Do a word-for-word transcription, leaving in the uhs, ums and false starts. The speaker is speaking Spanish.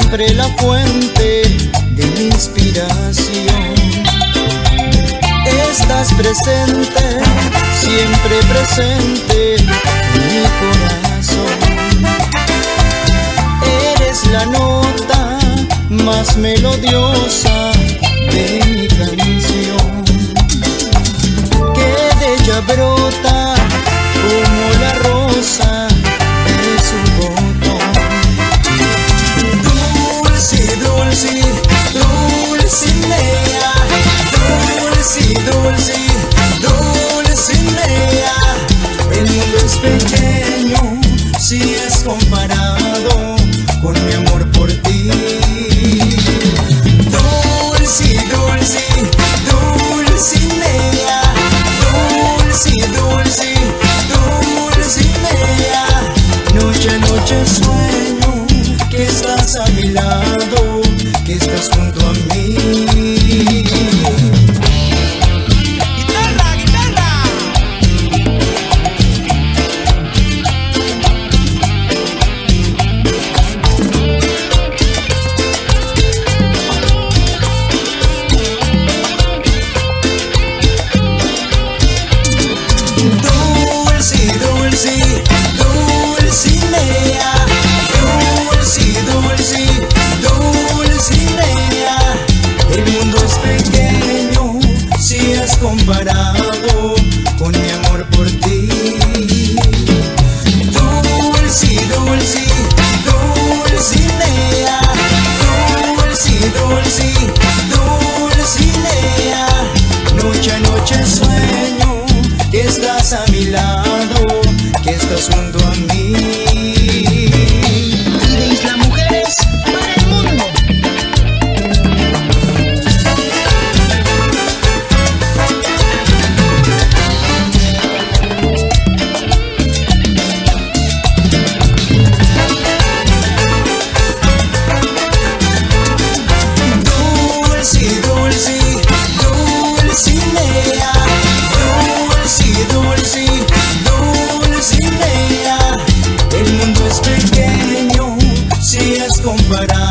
siempre la fuente de mi inspiración. Estás presente, siempre presente en mi corazón. Eres la nota más melodiosa de mi canción, que de ella brota como la rosa de su botón. Dulce, dulce, Dulcinea, dulce, dulce, Dulcinea. El mundo es pequeño si es comparado con mi amor por ti. Dulce, dulce, Dulcinea, dulce, dulce, Dulcinea. Noche a noche sueño que estás a mi lado, que estás junto a mí. Comparado con mi amor por ti. Dulce, dulce, Dulcinea, dulce, dulce, Dulcinea. Noche a noche sueño que estás a mi lado, que estás junto a mí. De Isla Mujeres para el mundo. Comparado